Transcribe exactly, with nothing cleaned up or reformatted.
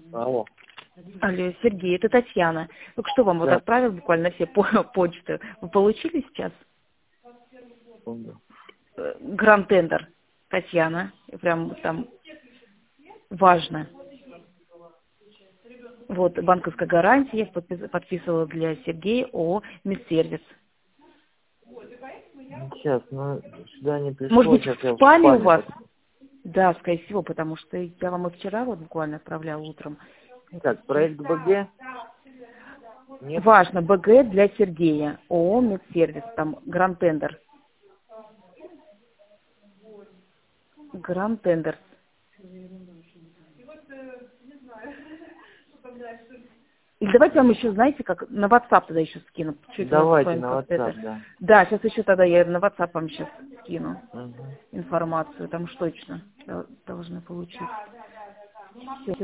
Алло. Алло, Сергей, это Татьяна. Только что вам вот Да. отправил буквально все по- почты. Вы получили сейчас? Секунду. Э, Гранд-тендер, Татьяна. И прям там важно. Вот, банковская гарантия, я подпис- подписывала для Сергея ООО «Медсервис». Сейчас, ну, сюда не пришло. Может быть, Сейчас я в в спаме у спаме. вас? посмотрю. Да, скорее всего, потому что я вам и вчера вот буквально отправляла утром. Так, проект БГ? Нет. Важно, БГ для Сергея, ООО «Медсервис», там гранд-тендер. Гранд-тендер. Или давайте вам еще, знаете, как на WhatsApp тогда еще скину. Чуть у нас с Давайте вами на как-то WhatsApp, это. да. Да, сейчас еще тогда я на WhatsApp вам сейчас скину Угу. информацию, там уж точно должны получить. Всё.